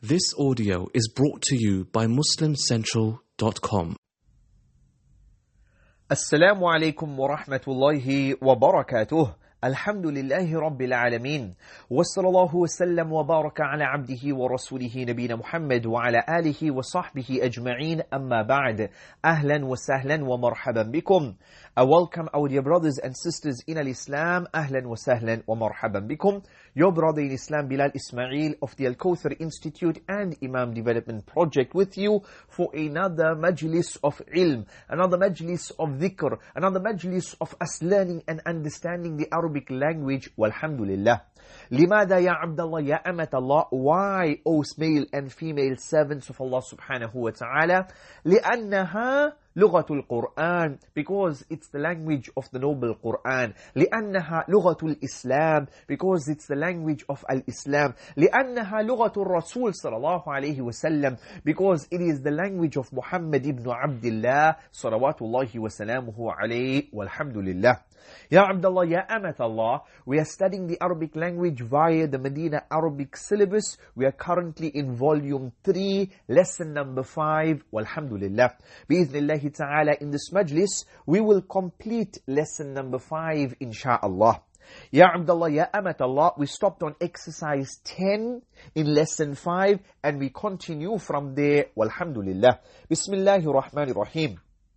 This audio is brought to you by MuslimCentral.com. Assalamu alaikum wa rahmatullahi wa barakatuh. Alhamdulillahi rabbil alameen. Wa sallallahu wa sallam wa baraka ala abdihi wa rasulihi nabina Muhammad wa ala alihi wa sahbihi ajma'een, amma ba'd. Ahlan wa sahlan wa marhaban bikum. I welcome our dear brothers and sisters in al-Islam. Ahlan wa sahlan wa marhaban bikum. Your brother in Islam, Bilal Ismail of the Al-Kawthar Institute and Imam Development Project with you for another majlis of ilm, another majlis of dhikr, another majlis of us learning and understanding the Arabic language. Walhamdulillah. Limada ya Abdullah ya Amat Allah? Why, O male and female servants of Allah subhanahu wa ta'ala? لأنها لغة القرآن, because it's the language of the noble Quran. لأنها لغة الإسلام, because it's the language of Al-Islam. لأنها لغة الرسول صلى الله عليه وسلم, because it is the language of Muhammad ibn Abdullah صلوات الله وسلامه عليه والحمد لله. Ya Abdullah, Ya Amat Allah, we are studying the Arabic language via the Medina Arabic syllabus. We are currently in volume 3, lesson number 5. Walhamdulillah. Bi'idhnillahi ta'ala, in this majlis, we will complete lesson number 5, insha'Allah. Ya Abdullah, Ya Amat Allah, we stopped on exercise 10 in lesson 5 and we continue from there. Walhamdulillah. Bismillahir Rahmanir Rahim.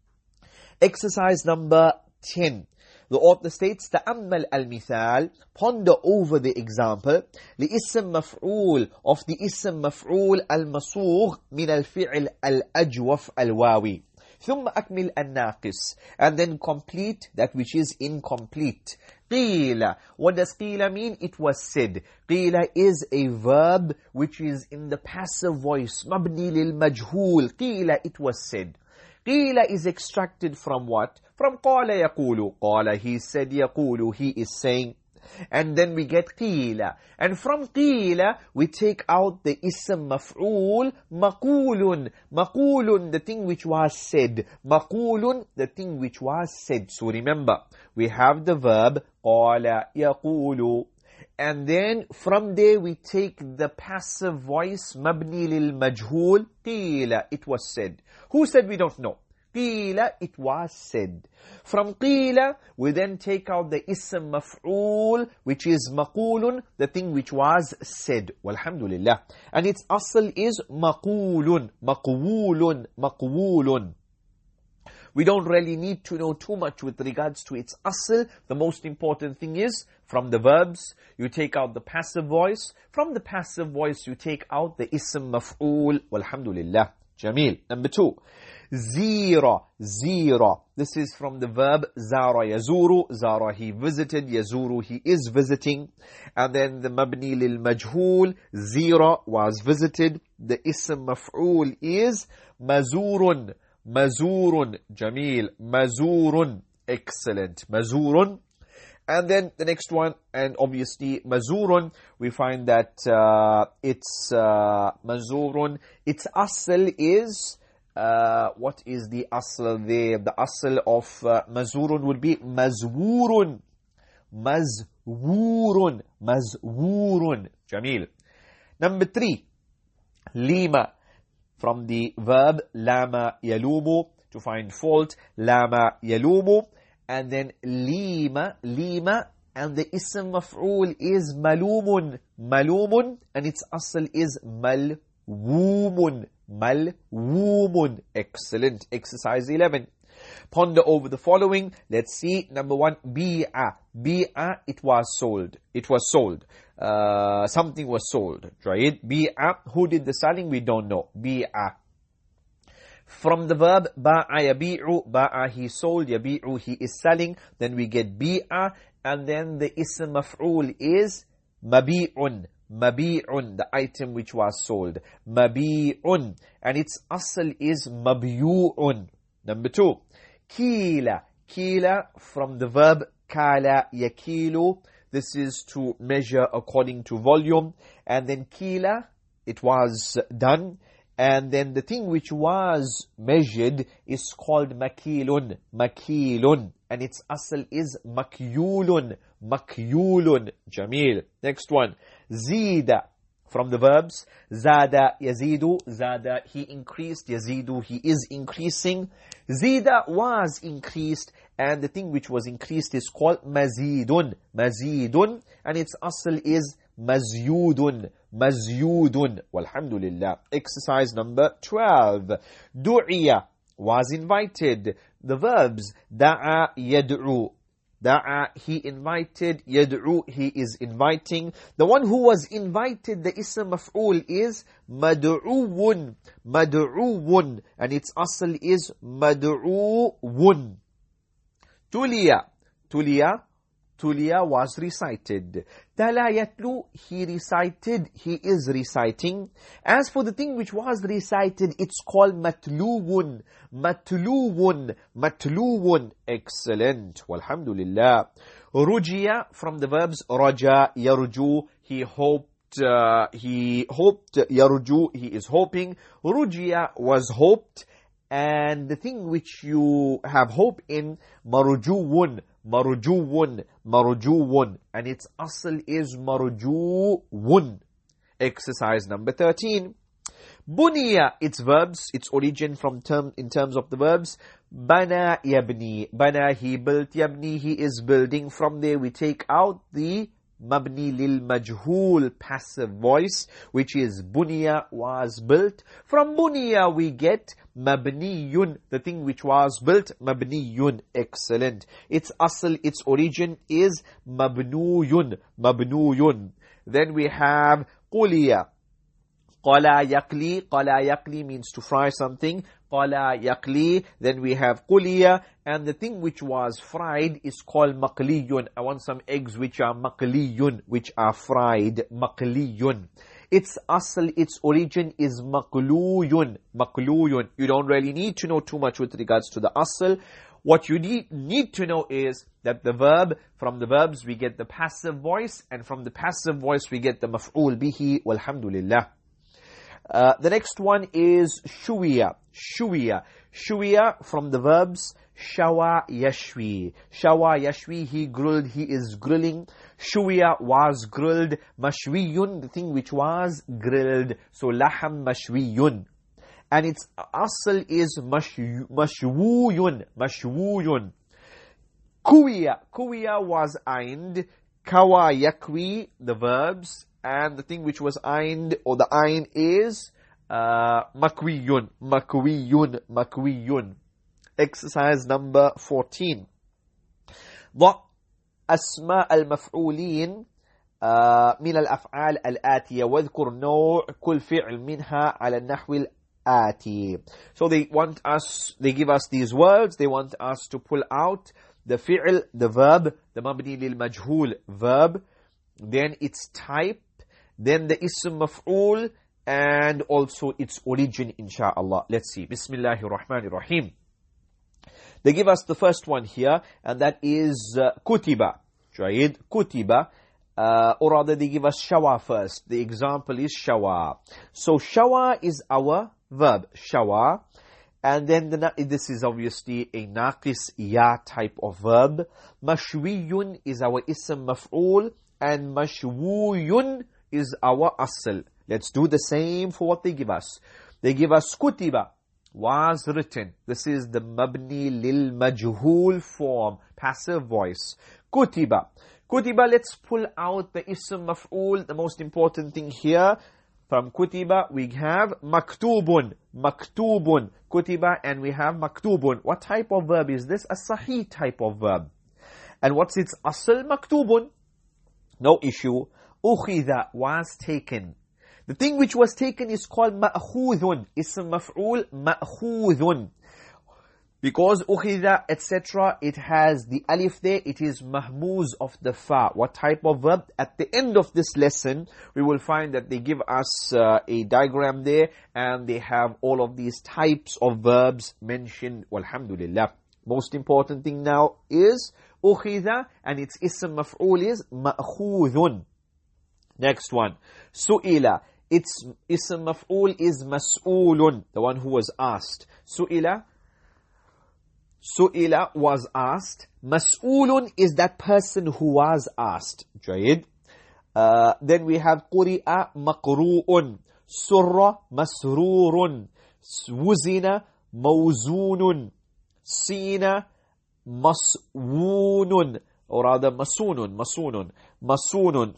Exercise number 10. The author states, تأمل المثال, ponder over the example, لإسم مفعول, of the اسم مفعول المصوغ من الفعل الأجوف الواوي. ثم أكمل الناقص, and then complete that which is incomplete. قيل, what does قيل mean? It was said. قيل is a verb which is in the passive voice, مبني للمجهول. قيل, it was said. قيل is extracted from what? From قال يقول. قال, he said, يقول, he is saying. And then we get قيل. And from قيل, we take out the ism مفعول, مقول. مقول, the thing which was said. مقول, the thing which was said. So remember, we have the verb قال يقول. And then from there we take the passive voice, مبني للمجهول. قيل, it was said. Who said? We don't know. قيل, it was said. From قيل, we then take out the ism مفعول, which is مقول, the thing which was said. Walhamdulillah. And its asl is مقول, مقول, مقول. We don't really need to know too much with regards to its asl. The most important thing is, from the verbs, you take out the passive voice. From the passive voice, you take out the ism maf'ul. Walhamdulillah. Jameel. Number 2. Zira. Zira. This is from the verb zara yazuru. Zara, he visited. Yazuru, he is visiting. And then the mabni lil majhul. Zira was visited. The ism maf'ul is mazurun. Mazurun. Jameel. Mazurun. Excellent. Mazurun. And then the next one, and obviously Mazurun, we find that it's Mazurun. Its asl is, what is the asl there? The asl of Mazurun would be Mazwurun. Mazwurun. Mazwurun. Jameel. Number 3, Lima. From the verb Lama yalumu, to find fault. Lama yalumu. And then lima, lima, and the ism maf'ul is malumun, malumun, and its asl is malwumun, malwumun. Excellent. Exercise 11. Ponder over the following. Let's see. Number 1, bi'a. Bi'a, it was sold. It was sold. Something was sold. Right? Bi'a, who did the selling? We don't know. Bi'a. From the verb ba'a yabi'u, ba'a he sold, yabi'u he is selling, then we get bi'a, and then the ism maf'ul is mabi'un, mabi'un, the item which was sold, mabi'un, and its asl is mabyu'un. Number 2, kila, kila, from the verb kala yakilu, this is to measure according to volume, and then kila, it was done. And then the thing which was measured is called makilun, makilun. And its asl is makyulun, makyulun. Jameel. Next one. Zida. from the verbs. Zada yazidu, zada, he increased. Yazidu, he is increasing. Zida was increased, and the thing which was increased is called mazidun. Mazidun, and its asl is mazyudun. Mazyudun. Walhamdulillah. Exercise number 12. Du'iya, was invited. The verbs da'a yad'u. Da'a, he invited. Yad'u, he is inviting. The one who was invited, the ism maf'ul is mad'uwun. Mad'uwun. And its asl is mad'uwun. Tuliya. Tuliya. Tuliya was recited. Tala yatlu, he recited, he is reciting. As for the thing which was recited, it's called matluwun. Matluwun. Matluwun. Excellent. Walhamdulillah. Rujiya, from the verbs raja, yarju, he hoped, yarju, he is hoping. Rujiya was hoped, and the thing which you have hope in, marujuwun. Marujuwun, marujuwun, and its asl is marujuwun. Exercise number 13. Buniya, its verbs, its origin in terms of the verbs. Bana yabni, bana, he built. Yabni, he is building. From there we take out the mabni lil majhul passive voice, which is buniya, was built. From buniya we get mabniyun, the thing which was built, mabniyun. Excellent. Its asl, its origin is mabnuyun. Mabnuyun. Then we have quliya. Qala yakli. Qala yakli means to fry something. Qala yakli. Then we have quliya, and the thing which was fried is called maqliyun. I want some eggs which are maqliyun, which are fried. Maqliyun. Its asl, its origin is maqluyun. Maqluyun. You don't really need to know too much with regards to the asl. What you need to know is that the verb, from the verbs we get the passive voice, and from the passive voice we get the maf'ul bihi. Walhamdulillah. The next one is shuwiya. Shuwiya. Shuwiya, from the verbs shawa yashwi. Shawa yashwi, he grilled, he is grilling. Shuwiya was grilled. Mashwiyun, the thing which was grilled. So laham mashwiyun. And its asl is mashwuyun. Mashwuyun. Kuwiya. Kuwiya was ained. Kawa yakwi, the verbs. And the thing which was ained, or the ain, is makwiyun. Makwiyun. Makwiyun. Exercise number 14. ضع أسماء المفعولين من الأفعال الآتية واذكر نوع كل فعل منها على النحو الآتي. So they give us these words. They want us to pull out the fi'l, the verb, the mabni lil majhul verb, then its type, then the ism maf'ul, and also its origin, insha'Allah. Let's see. Bismillahir Rahmanir Rahim. They give us the first one here, and that is kutiba. Jayid, kutiba. Or rather, they give us shawa first. The example is shawa. So shawa is our verb, shawa. And then this is obviously a naqis ya type of verb. Mashwiyun is our ism maf'ul, and mashwuyun is our asl. Let's do the same for what they give us. They give us kutiba, was written. This is the mabni lil majhul form, passive voice. Kutiba. Kutiba, let's pull out the ism maf'ul. The most important thing here, from kutiba, we have maktubun. Maktubun. Kutiba, and we have maktubun. What type of verb is this? A sahih type of verb. And what's its asl? Maktubun. No issue. Ukhidha, was taken. The thing which was taken is called ma'khudhun. Ism maf'ul, ma'khudhun. Because ukhidha, etc., it has the alif there, it is mahmuz of the fa. What type of verb? At the end of this lesson, we will find that they give us a diagram there, and they have all of these types of verbs mentioned. Walhamdulillah. Most important thing now is ukhidha, and its ism maf'ul is ma'khudhun. Next one. Su'ila. Its ism maf'ul is mas'ulun, the one who was asked. Su'ila. Su'ila was asked. Mas'ulun is that person who was asked. Jayid. Then we have قُرِئَ مَقْرُوءٌ, سُرَّ مَسْرُورٌ, وُزِنَ مَوْزُونٌ, سِينَ مَصْوُونٌ, or rather masunun, masunun,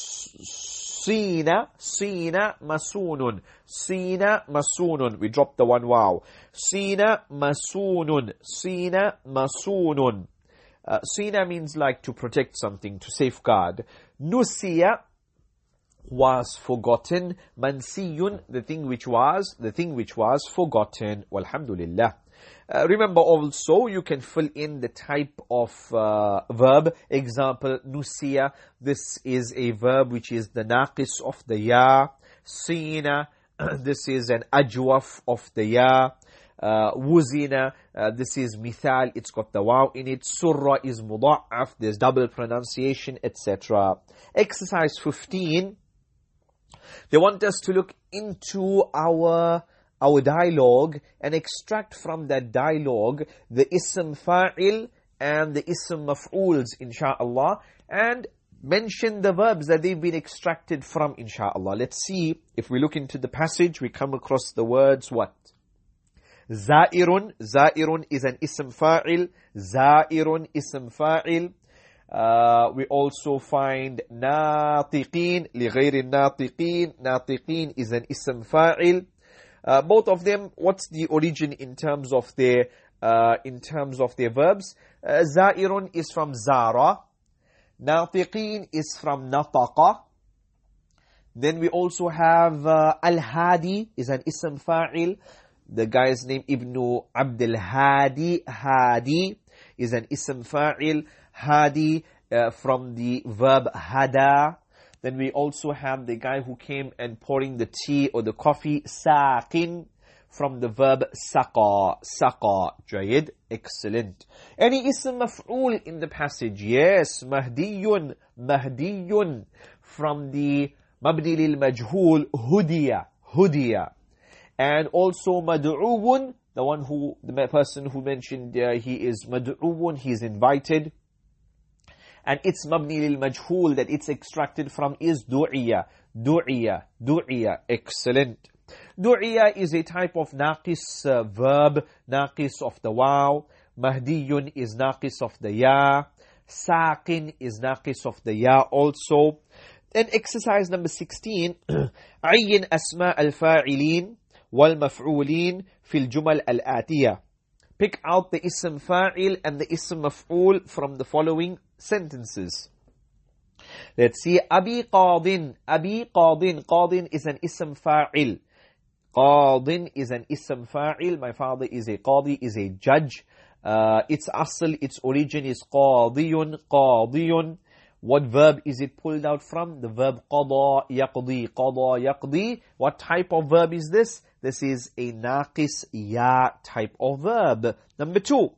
Sina masunun, Sina masunun. We dropped the one wow. Sina masunun, Sina masunun. Sina means like to protect something, to safeguard. Nusiya was forgotten. Mansiyun, the thing which was forgotten. Walhamdulillah. Remember also, you can fill in the type of verb. Example, nusiya. This is a verb which is the naqis of the ya. Sina. This is an ajwaf of the ya. Wuzina. This is mithal. It's got the waw in it. Surra is muda'af. There's double pronunciation, etc. Exercise 15. They want us to look into our dialogue and extract from that dialogue the ism fa'il and the ism maf'uls, insha'Allah, and mention the verbs that they've been extracted from, insha'Allah. Let's see, if we look into the passage, we come across the words what? Za'irun. Za'irun is an ism fa'il. Za'irun ism fa'il. We also find natiqeen, لغير الناطقين. Natiqeen is an ism fa'il. Both of them, what's the origin in terms of their verbs? Za'irun is from zara. Natiqeen is from nataqa. Then we also have al-hadi is an ism fa'il. The guy's name Ibn Abdul Hadi. Hadi is an ism fa'il. Hadi from the verb hada. Then we also have the guy who came and pouring the tea or the coffee, saqin, from the verb saqa. Saqa. Jayid. Excellent. Any ism maf'ul in the passage? Yes. Mahdiyun. Mahdiyun. From the mabni lil majhul, hudiya. Hudiya. And also mad'uun, the person who mentioned he is mad'uun, he is invited. And it's mabni lil majhul that it's extracted from is du'iya. Du'iya. Du'iya. Excellent. Du'iya is a type of naqis verb, naqis of the waw. Mahdiyun is naqis of the ya. Saqin is naqis of the ya also. Then exercise number 16. Ayyin asma al-fa'ilin wal-maf'ulin fil jumal al-atiyah. Pick out the ism fa'il and the ism maf'ul from the following sentences. Let's see. Abi qadin. Abi qadin. Qadin is an ism fa'il. Qadin is an ism fa'il. My father is a qadi, is a judge. Its asl, its origin is qadiyun. Qadiyun. What verb is it pulled out from? The verb qada yaqdi. Qada yaqdi. What type of verb is this? This is a naqis ya type of verb. Number 2.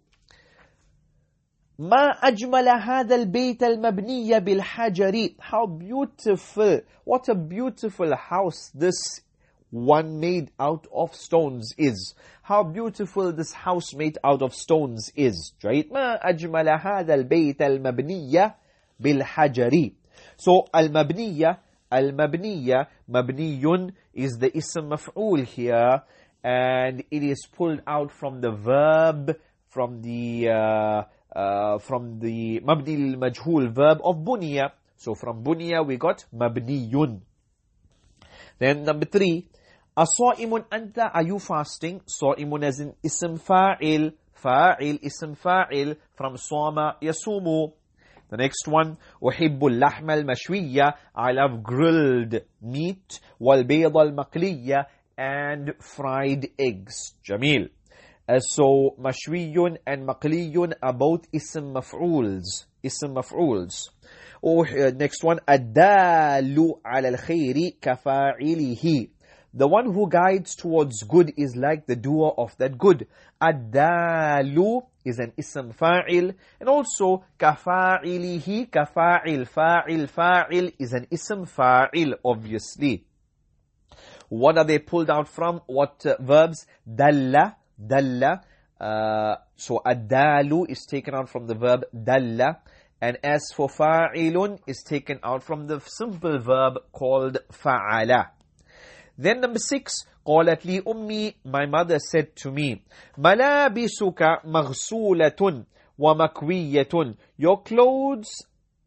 ما أجمل هذا البيت المبني بالحجر. How beautiful. What a beautiful house this one made out of stones is. How beautiful this house made out of stones is. Right? ما أجمل هذا البيت المبني بالحجر. So al-mabniya, mabniyun is the ism maf'ul here, and it is pulled out from the verb, from the mabni al-majhul verb of bunya. So from bunya we got mabniyun. Then number 3, as-sa'imun anta, are you fasting? Sa'imun as in ism fa'il, fa'il ism fa'il from sama yasumu. The next one, أحب اللحم المشوية, I love grilled meat, والبيض المقلية, and fried eggs. Jamil. So مشوي and مقلي are both ism maf'uls. Ism maf'uls. Next one, الدال على الخير كفاعله. The one who guides towards good is like the doer of that good. الدال is an ism fa'il, and also kafa'ilihi, kafa'il, fa'il is an ism fa'il, obviously. What are they pulled out from? What verbs? Dalla. So ad-dalu is taken out from the verb dalla, And as for fa'ilun, is taken out from the simple verb called fa'ala. Then number 6, قالت لي أمي, my mother said to me, ملابسك مغسولة ومكوية. Your clothes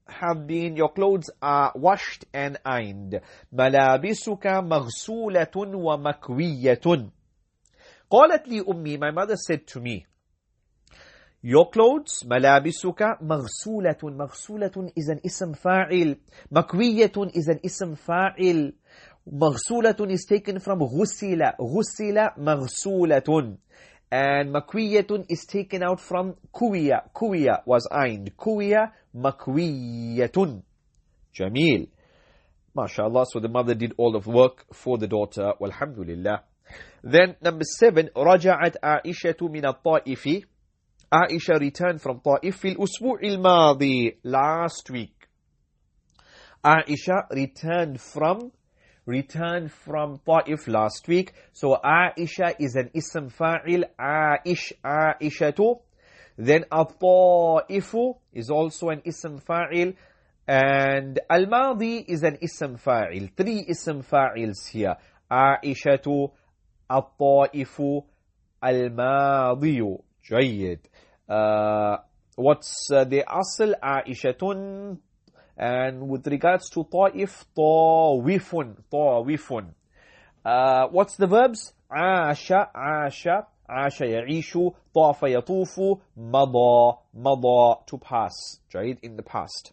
are washed and ironed. ملابسك مغسولة ومكوية. قالت لي أمي, my mother said to me, your clothes, ملابسك مغسولة. مغسولة is an ism fa'il. مكوية is an ism fa'il. مغسولة is taken from غسل. غسل مغسولة. And مكوية is taken out from كوية. كوية was ironed. كوية مكوية. Jameel. MashaAllah. So the mother did all of work for the daughter. Walhamdulillah. Then number 7, رجعت عائشة من الطائف. Aisha returned from Ta'if في الأسبوع الماضي. Last week. Aisha returned from Ta'if last week. So Aisha is an ism fa'il. Aishatu. Then At-Ta'ifu is also an ism fa'il. And Al-Madi is an ism fa'il. 3 ism fa'ils here. Aishatu, At-Ta'ifu, Al-Madiyu. جيد. What's the asl? Aishatun. And with regards to Ta'if, Ta'wifun. Ta'wifun. What's the verbs? Asha, Asha, Asha ya'ishu, Tafa yatufu, Mada, Mada, to pass. جيد, in the past.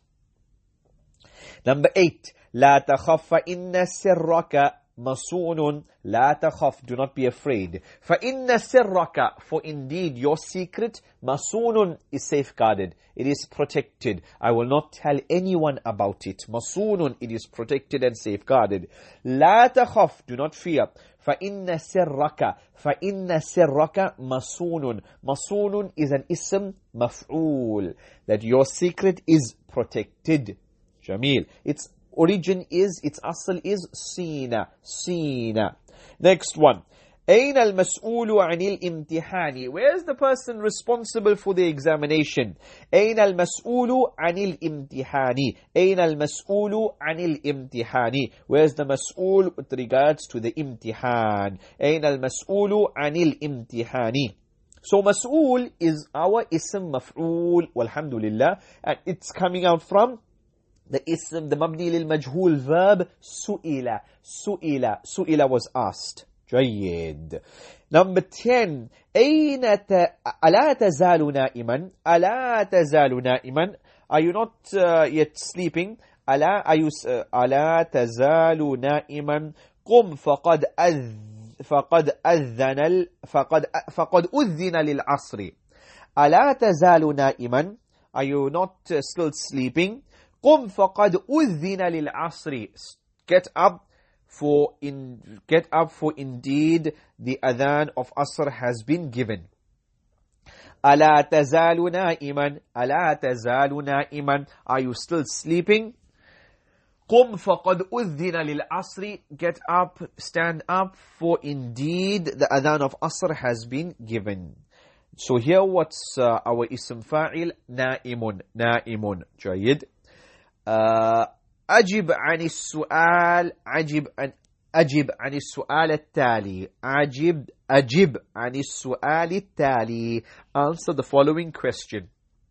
Number 8. لا تخف فإن سرك مصون. لا تخف, do not be afraid. فإن سرك, for indeed your secret, مصون, is safeguarded. It is protected. I will not tell anyone about it. مصون, it is protected and safeguarded. لا تخف, do not fear. فإن سرك, فإن سرك مصون. مصون is an ism مفعول, that your secret is protected. Jameel. Its origin is, its asl is Sina. Sina. Next one. أين المسؤول عن الامتحان? Where is the person responsible for the examination? أين المسؤول عن الامتحان? أين المسؤول عن الامتحان? Where is the مسؤول with regards to the imtihan? أين المسؤول عن الامتحان? So مسؤول is our ism maf'ul, walhamdulillah, and it's coming out from the ism, the mabni lil majhul verb, su'ila. Su'ila. Su'ila was asked. جيد. Number 10. ألا تزال نائما? ألا تزال نائما? Are you not yet sleeping? ألا تزال نائما? قم فقد أذن للعصر. ألا تزال نائما? Are you not still sleeping? قم فقد أذن للعصر. Get up for indeed the adhan of Asr has been given. ألا تزال نائما? ألا تزال نائما? Are you still sleeping? قم فقد أذن للعصر. Get up, stand up, for indeed the adhan of Asr has been given. So here what's our ism fa'il? نائم. نائم. جيد. أجب عن السؤال. أجب عن السؤال التالي. أجب عن السؤال التالي. Answer the following question.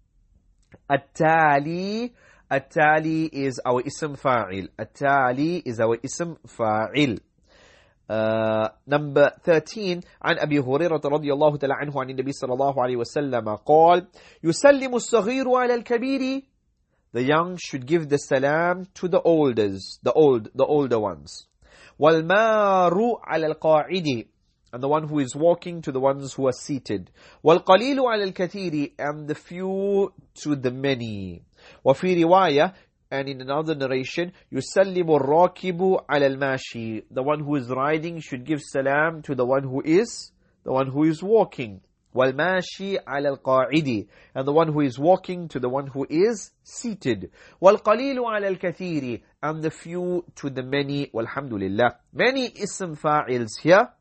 التالي. التالي is our ism fa'il. التالي is our ism fa'il. Number 13. عن أبي هريرة رضي الله تعالى عنه عن النبي صلى الله عليه وسلم قال يسلم الصغير على الكبير. The young should give the salam to the elders, the older ones. وَالْمَارُ عَلَى الْقَاعِدِ, and the one who is walking to the ones who are seated. وَالْقَلِيلُ عَلَى الْكَثِيرِ, and the few to the many. وَفِي رِوَايَةٍ, and in another narration, يُسَلِّمُ الرَّاكِبُ عَلَى الْمَاشِي, the one who is riding should give salam to the one who is walking. وَالْمَاشِي عَلَى الْقَاعِدِ, and the one who is walking to the one who is seated. وَالْقَلِيلُ عَلَى الْكَثِيرِ, and the few to the many. Walhamdulillah. Many ism fa'ils here.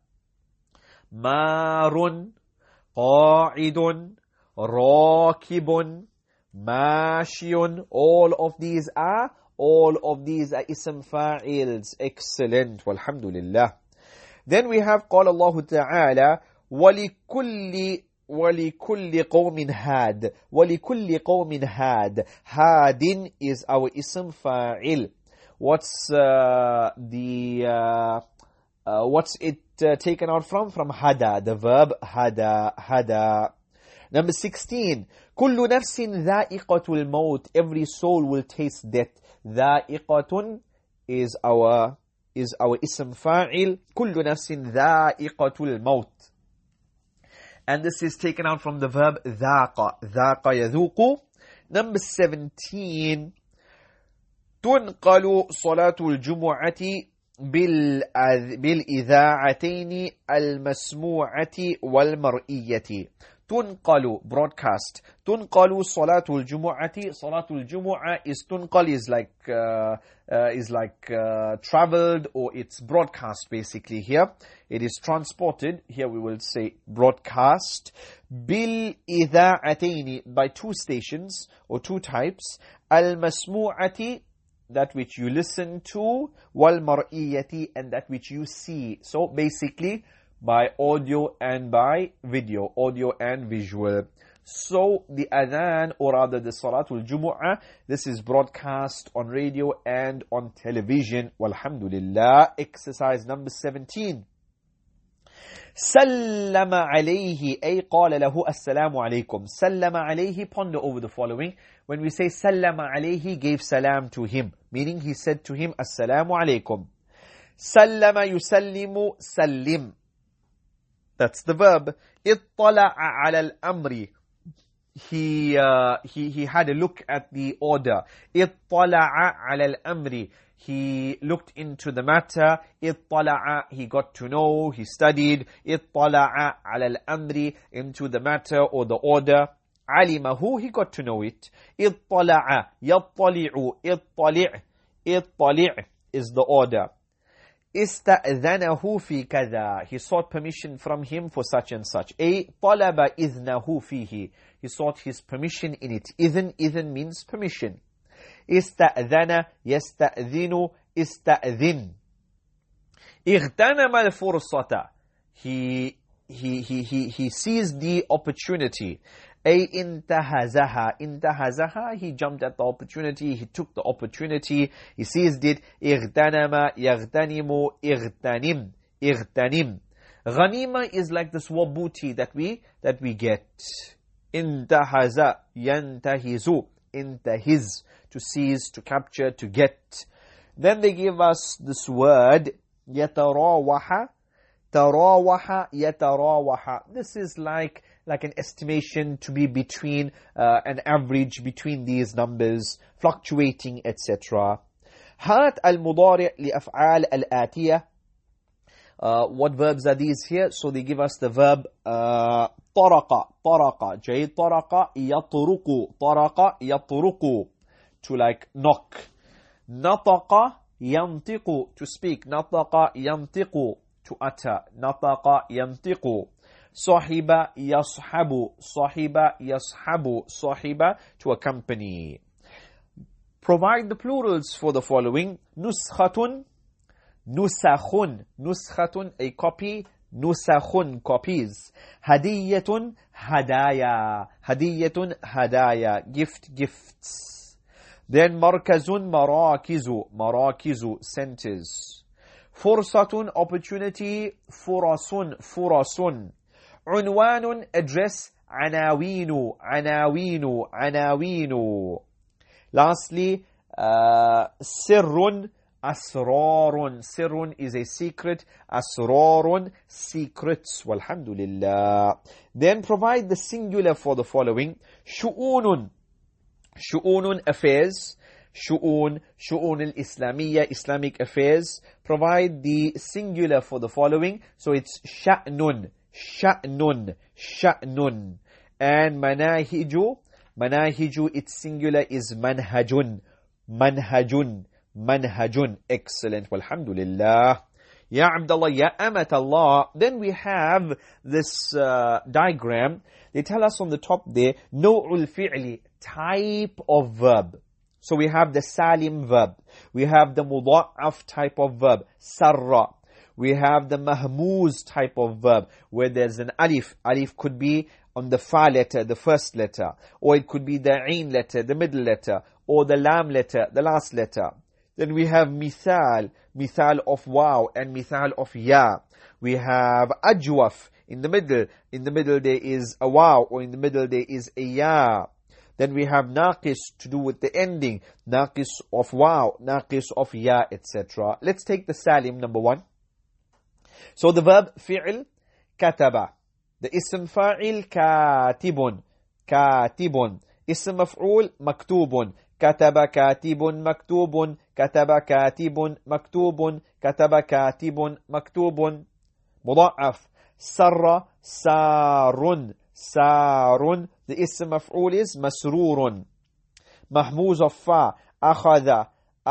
مَارٌ, قَاعِدٌ, رَاكِبٌ, Mashiyun. All of these are ism fa'ils. Excellent. Walhamdulillah. Then we have قال الله تعالى ولكل قوم هاد. ولكل قوم هاد. هاد is our ism fa'il. What's it taken out from? From hada, the verb hada. Number 16. كل نفس ذائقة الموت. Every soul will taste death. ذائقة is our ism fa'il. كل نفس ذائقة الموت. And this is taken out from the verb ذاق. ذاق يذوق. Number 17. تنقل صلاة الجمعة بالإذاعتين المسموعة والمرئية. تنقل, broadcast. تنقل صلاة الجمعة. صلاة الجمعة is تنقل is like traveled, or it's broadcast basically here. It is transported. Here we will say broadcast. بالإذاعتين, by two stations or two types. المسموعة, that which you listen to, وَالْمَرْئِيَّةِ, and that which you see. So basically, by audio and by video, audio and visual. So the adhan, or rather the Salatul Jumu'ah, this is broadcast on radio and on television. Walhamdulillah. Exercise number 17. سلم عليه, أي قال له السلام عليكم. سلم عليه, ponder over the following. When we say سلم عليه, he gave salam to him, meaning he said to him السلام عليكم. سلم يسلم سلم. That's the verb. اطلع على الأمر. He had a look at the order. اطلع على الأمر. He looked into the matter. اطلع, he got to know, he studied. اطلع على الأمر, into the matter or the order. علمه, he got to know it. اطلع, يطلع, اطلع, اطلع is the order. استأذنه في كذا, he sought permission from him for such and such. أي طلب إذنه فيه, he sought his permission in it. إذن means permission. استأذن, يستأذن, استأذن. اغتنم الفرصة, he seized the opportunity. أي انتهزها, انتهزها, he jumped at the opportunity, he took the opportunity, he seized it. اغتنم, يغتنم, اغتنم, اغتنم. Ghanima is like this wabuti that we get. انتهز, ينتهز, انتهز, to seize, to capture, to get. Then they give us this word يتراوح, تراوح, يتراوح. This is like an estimation, to be between an average between these numbers, fluctuating, etc. هات المضارع لأفعال الآتية. What verbs are these here? So they give us the verb طرق, طرق, جيد, طرق, يطرق, طرق, يطرق, to like knock. نطق, ينطق, to speak. نطق, ينطق, to utter. نطق, ينطق. صاحب, يصحب, صاحب, يصحب, صاحب, to accompany. Provide the plurals for the following. نسخة, نسخ, نسخة, a copy. نسخ, copies. هدية, هدايا, هدية, هدايا, gift, gifts. Then مركز, مراكز, مراكز, centers. فرصة, opportunity. فرص, فرص. عنوان, address. عناوين, عناوين, عناوين. Lastly, سر, أسرار. سر is a secret. أسرار, secrets. Walhamdulillah. Then provide the singular for the following. شؤون, شؤون, affairs. شؤون, شؤون الإسلامية, Islamic affairs. Provide the singular for the following. So it's شأن, شأن, شأن. And مناهج, مناهج, its singular is منهج, منهج, منهج. Excellent. Walhamdulillah. Ya Abdullah, Ya Amat Allah. Then we have this diagram. They tell us on the top there, Naw'ul fi'li, type of verb. So we have the salim verb. We have the mudha'af type of verb, sarra. We have the mahmuz type of verb, where there's an alif. Alif could be on the fa letter, the first letter. Or it could be the ain letter, the middle letter. Or the lam letter, the last letter. Then we have mithal, mithal of waw and mithal of ya. We have ajwaf, in the middle. In the middle there is a waw, or in the middle there is a ya. Then we have naqis, to do with the ending. Naqis of waw, naqis of ya, etc. Let's take the salim, number 1. So the verb fi'l, kataba. The ism fa'il, katibun. Katibun. Ism maf'ul, maktubun. كتب كاتب مكتوب كتب كاتب مكتوب كتب كاتب مكتوب مضاعف سر سار سار. The ism مفعول is مسرور. محموز الفاء أخذ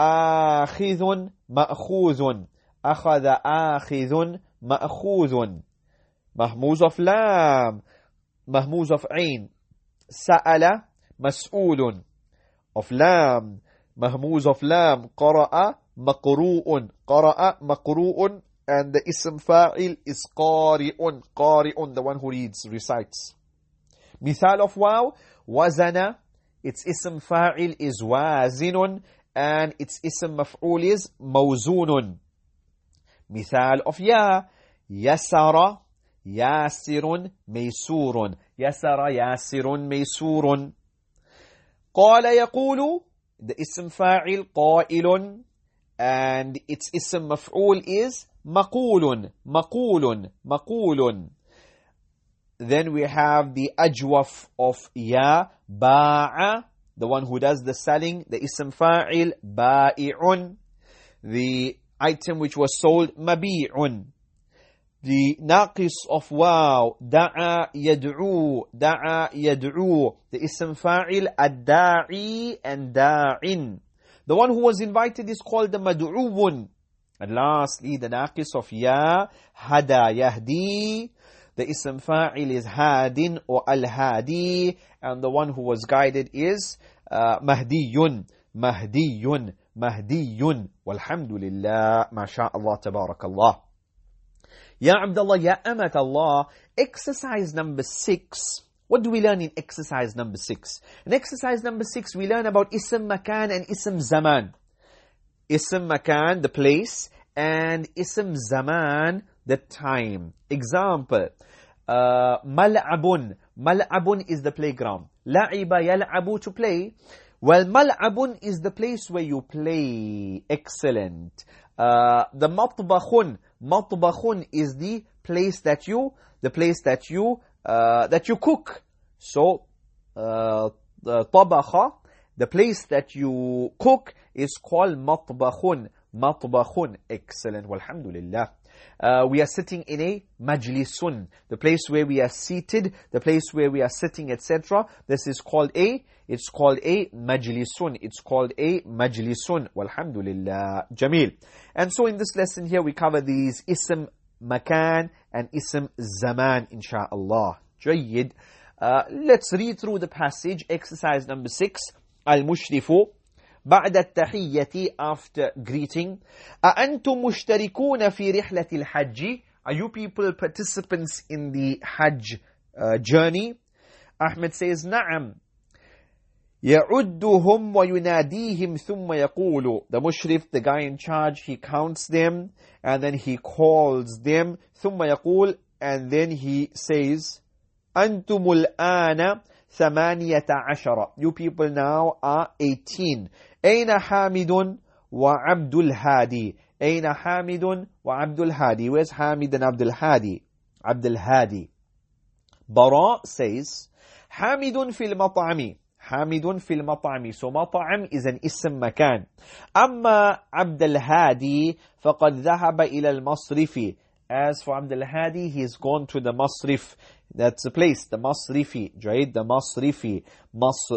آخذ مأخوذ أخذ آخذ مأخوذ. محموز of لام محموز of عين سأل مسؤول. Of lam, mahmuz of lam, qara'a maqru'un, qara'a maqru'un, and the ism fa'il is qari'un, qari'un, the one who reads, recites. Mithal of waw, wazana, its ism fa'il is wazinun, and its ism maf'ul is mawzunun. Mithal of ya, yasara, yasirun, maysurun, yasara, yasirun, maysurun. قال يقول, the ism fa'il قائل, and its ism maf'ul is مقول مقول مقول. Then we have the ajwaf of ya, ba'a, the one who does the selling, the ism fa'il ba'i'un, the item which was sold mabi'un. The naqis of waw, da'a yad'u, da'a yad'u. The ism fa'il ad-da'i and da'in. The one who was invited is called the mad'uun. And lastly, the naqis of ya, hada yahdi. The ism fa'il is hadin or al-hadi. And the one who was guided is mahdiyun, mahdiyun, mahdiyun. Walhamdulillah, masha'Allah, tabarakallah. Ya Abdullah, Ya Amat Allah, exercise number 6. What do we learn in exercise number 6? In exercise number 6, we learn about Ism Makan and Ism Zaman. Ism Makan, the place, and Ism Zaman, the time. Example, Mal'abun. Mal'abun is the playground. La'iba yal'abu, to play. Well, Mal'abun is the place where you play. Excellent. The matbakhun. Matbakhun is the place that you cook. So, the tabakha, the place that you cook, is called matbakhun. Matbakhun. Excellent. Walhamdulillah. We are sitting in a majlisun, the place where we are seated, the place where we are sitting, etc. This is called a majlisun. It's called a majlisun. Walhamdulillah. Jameel. And so in this lesson here, we cover these ism makan and ism zaman, insha'Allah. Jayyid. Let's read through the passage, exercise number 6. Al-Mushrifu. بعد التحية, after greeting. أأنتم مشتركون في رحلة الحج? Are you people participants in the Hajj journey? Ahmed says, نعم. يعدهم ويناديهم ثم يقول. The mushrif, the guy in charge, he counts them and then he calls them. ثم يقول, and then he says, أنتم الآن 18. You people now are 18. أين حامد وعبد الهادي? أين حامد وعبد الهادي? Where's Hamid and Abdul Hadi? Abdul Hadi. Bara says, حامد في المطعم. حامد في المطعم. So مطعم is an اسم مكان. أما عبد الهادي فقد ذهب إلى المصرف. As for Abdul Hadi, he's gone to the Masrif. That's the place, the Masrifi. Jaid, the Masrifi.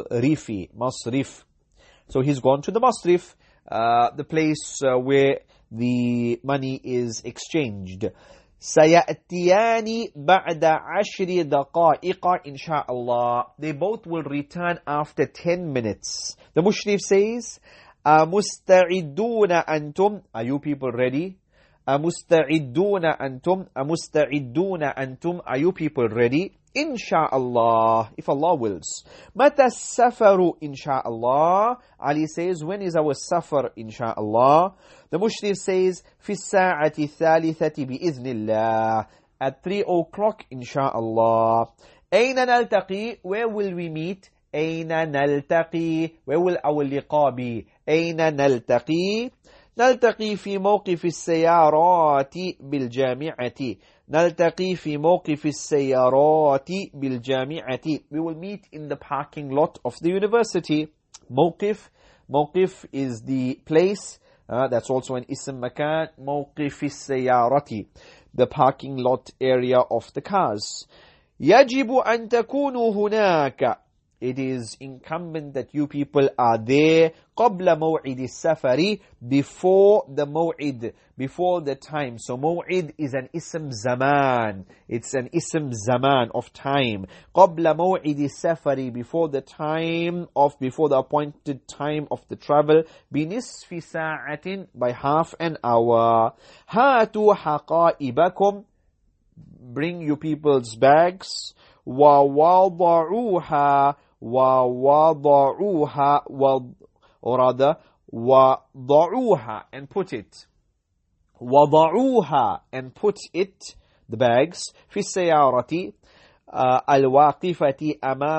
Masrifi. Masrif. So he's gone to the Masrif, the place where the money is exchanged. سَيَأْتِيَانِ بَعْدَ عَشْرِ دَقَائِقَ إِنشَاءَ. They both will return after 10 minutes. The Mushrif says, أَمُسْتَعِدُّونَ أَنْتُمْ? Are you people ready? أَمُسْتَعِدُّونَ أَنْتُمْ? أَمُسْتَعِدُّونَ أَنْتُمْ? Are you people ready? Insha'Allah, if Allah wills. Mata safaru, insha'Allah. Ali says, when is our safar, insha'Allah? The Mushrif says, fi sa'ati thalithati bi'idhnillah. At 3 o'clock, insha'Allah. Ayna naltaqi? Where will we meet? Ayna naltaqi? Where will our liqa be? Ayna naltaqi? نلتقي في موقف السيارات بالجامعة. نلتقي في موقف السيارات بالجامعة. We will meet in the parking lot of the university. موقف is the place. That's also an ism makan. موقف السيارة, the parking lot area of the cars. يجب أن تكونوا هناك. It is incumbent that you people are there قبل موعد السفر, before the موعد, before the time. So موعد is an ism zaman. It's an ism zaman of time. قبل موعد السفر, before the time of, before the appointed time of the travel. بنصف ساعة, by half an hour. هاتوا حقائبكم. Bring you people's bags. ووضعوها, ووضعوها, or rather, وضعوها, and put it. وضعوها, and put it, the bags, في السيارة الواقفة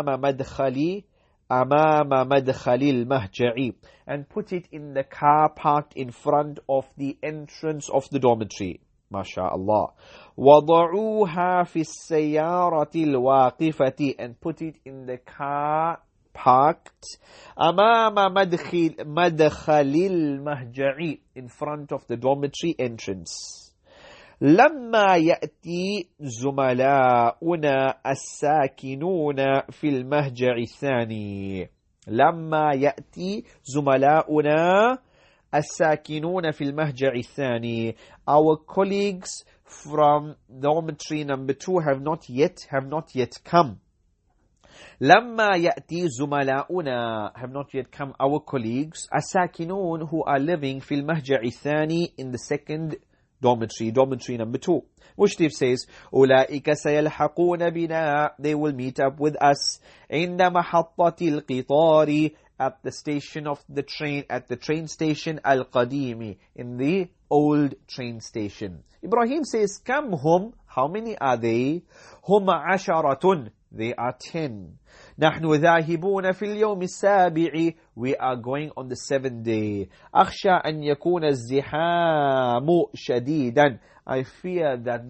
أمام مدخل المهجع, and put it in the car parked in front of the entrance of the dormitory. MashaAllah. وَضَعُوهَا فِي السَّيَّارَةِ الْوَاقِفَةِ, and put it in the car parked أَمَامَ مَدْخَلِ الْمَهْجَعِ, in front of the dormitory entrance. لَمَّا يَأْتِي زُمَلَاؤُنَا السَّاكِنُونَ فِي الْمَهْجَعِ الثَّانِي. لَمَّا يَأْتِي زُمَلَاؤُنَا الساكنون في المهجع الثاني. Our colleagues from dormitory number 2 have not yet come. لما يأتي زملاؤنا, have not yet come, our colleagues الساكنون, who are living في المهجع الثاني, in the second dormitory number 2. Mushrif says, أولئك سيلحقون بنا, they will meet up with us عند محطة القطار, at the station of the train, at the train station Al-Qadimi, in the old train station. Ibrahim says, Kam hum, how many are they? Hum asharatun, they are 10. نحن ذاهبون في اليوم السابع, we are going on the 7th day. أخشى أن يكون الزحام شديدا, I fear that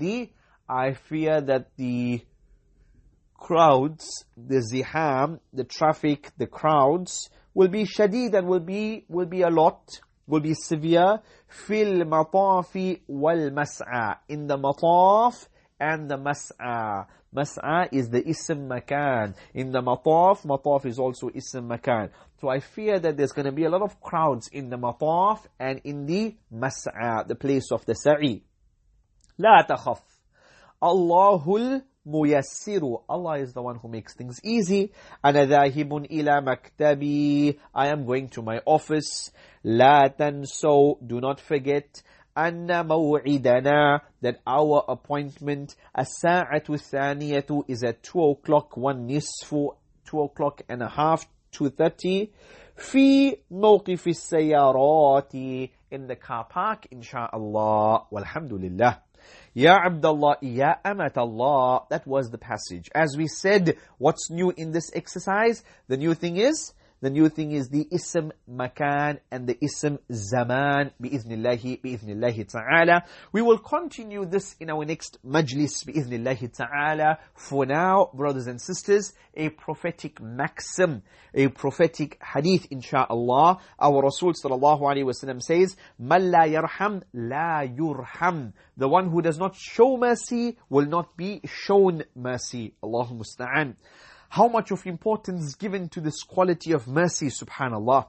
the crowds, the ziham, the traffic, the crowds, will be shadid, and will be a lot, will be severe. Fil matafi wal mas'a, in the mataf and the mas'a. Mas'a is the ism makan. In the mataf is also ism makan. So I fear that there's going to be a lot of crowds in the mataf and in the mas'a, the place of the sa'i. La takhaf. Allahul Muyassiru, Allah is the one who makes things easy. أنا ذاهب إلى مكتبي, I am going to my office. لا تنسوا, do not forget. أن موعدنا, that our appointment الساعة الثانية is at 2 o'clock, 2 o'clock and a half, 2:30. في موقف السيارات, in the car park, inshaAllah. Walhamdulillah. Ya Abdullah, Ya Amatallah. That was the passage. As we said, what's new in this exercise? The new thing is the ism makan and the ism zaman, bi'iznillahi ta'ala. We will continue this in our next majlis, bi'iznillahi ta'ala. For now, brothers and sisters, a prophetic maxim, a prophetic hadith, insha'Allah. Our Rasul sallallahu alayhi wa sallam says, Man la yarham, la yurham. The one who does not show mercy will not be shown mercy. Allahu musta'an. How much of importance is given to this quality of mercy, subhanallah.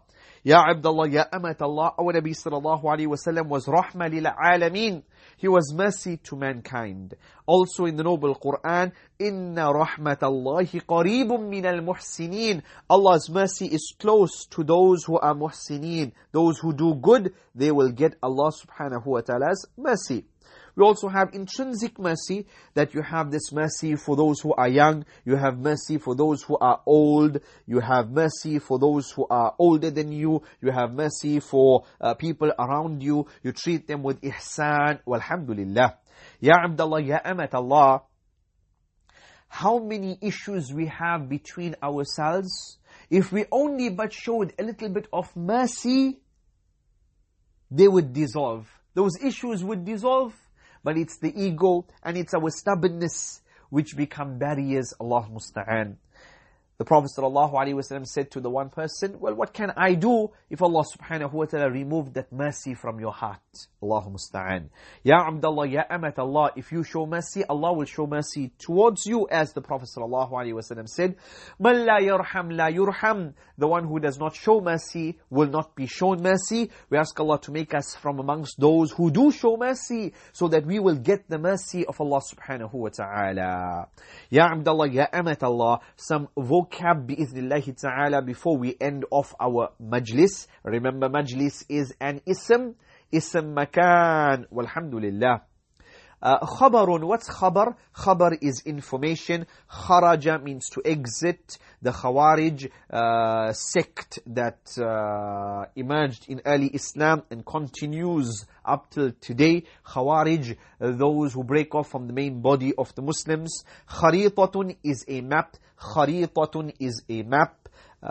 Ya Abdullah, Ya Amat Allah, our Nabi sallallahu alayhi wa sallam was rahma lil alameen. He was mercy to mankind. Also in the noble Quran, Inna rahmatallahi qareebun minal muhsineen. Allah's mercy is close to those who are muhsineen. Those who do good, they will get Allah subhanahu wa ta'ala's mercy. We also have intrinsic mercy, that you have this mercy for those who are young, you have mercy for those who are old, you have mercy for those who are older than you have mercy for people around you, you treat them with ihsan, walhamdulillah. Ya Abdullah, Ya Amat Allah, how many issues we have between ourselves. If we only but showed a little bit of mercy, they would dissolve. Those issues would dissolve. But it's the ego and it's our stubbornness which become barriers. Allah musta'an. The Prophet ﷺ said to the one person, well, what can I do if Allah subhanahu wa ta'ala removed that mercy from your heart? Allah musta'an. Ya Abdullah, Ya Amat Allah, if you show mercy, Allah will show mercy towards you, as the Prophet ﷺ said, Man la yarham la yurham. The one who does not show mercy will not be shown mercy. We ask Allah to make us from amongst those who do show mercy, so that we will get the mercy of Allah subhanahu wa ta'ala. Ya Abdullah, Ya Amat Allah, some vocab bi'ithnillahi ta'ala before we end off our majlis. Remember, majlis is an ism makan, walhamdulillah. Khabarun, what's khabar? Khabar is information. Kharaja means to exit. The Khawarij sect that emerged in early Islam and continues up till today. Khawarij, those who break off from the main body of the Muslims. Kharitatun is a map. Kharitatun is a map.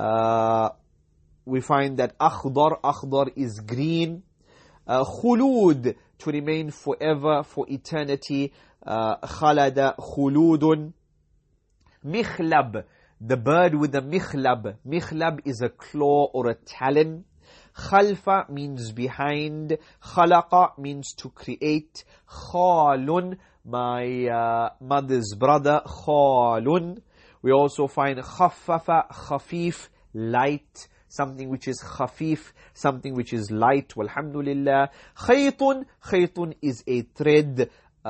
We find that akhdar is green. Khulud, to remain forever, for eternity. Khalada khuludun. Mikhlab, the bird with the mikhlab. Mikhlab is a claw or a talon. Khalfa means behind. Khalaqa means to create. Khalun, my mother's brother. Khalun. We also find khaffafa, khafif, light. Something which is khafif, something which is light. Walhamdulillah. Khaytun is a thread.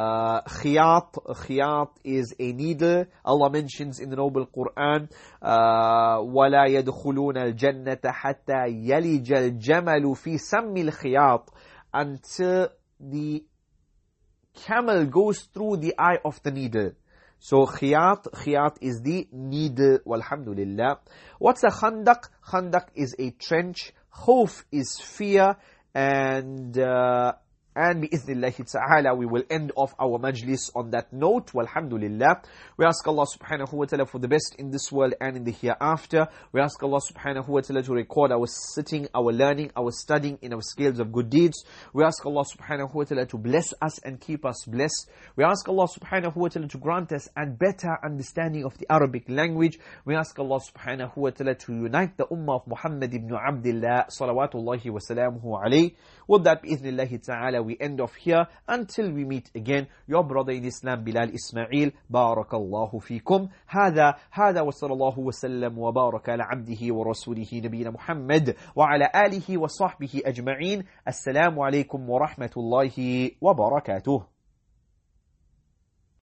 Khiyat is a needle. Allah mentions in the noble Quran, وَلَا يَدْخُلُونَ الْجَنَّةَ حَتَّى يَلِجَ الْجَمَلُ فِي سَمِّ الْخِيَاطِ. Until the camel goes through the eye of the needle. So khiyat is the needle. Walhamdulillah. What's a khandaq? Khandaq is a trench. Khawf is fear. And bi'ithnillahi ta'ala, we will end off our majlis on that note. Walhamdulillah. We ask Allah subhanahu wa ta'ala for the best in this world and in the hereafter. We ask Allah subhanahu wa ta'ala to record our sitting, our learning, our studying in our scales of good deeds. We ask Allah subhanahu wa ta'ala to bless us and keep us blessed. We ask Allah subhanahu wa ta'ala to grant us a better understanding of the Arabic language. We ask Allah subhanahu wa ta'ala to unite the ummah of Muhammad ibn Abdullah salawatullahi wa salamuhu alayhi. With that, bi'ithnillahi ta'ala, we end off here until we meet again. Your brother in Islam, Bilal Ismail. Barakallahu fikum. هذا وصلى الله وسلم وبارك على عبده ورسوله نبينا محمد وعلى آله وصحبه أجمعين. السلام عليكم ورحمة الله وبركاته.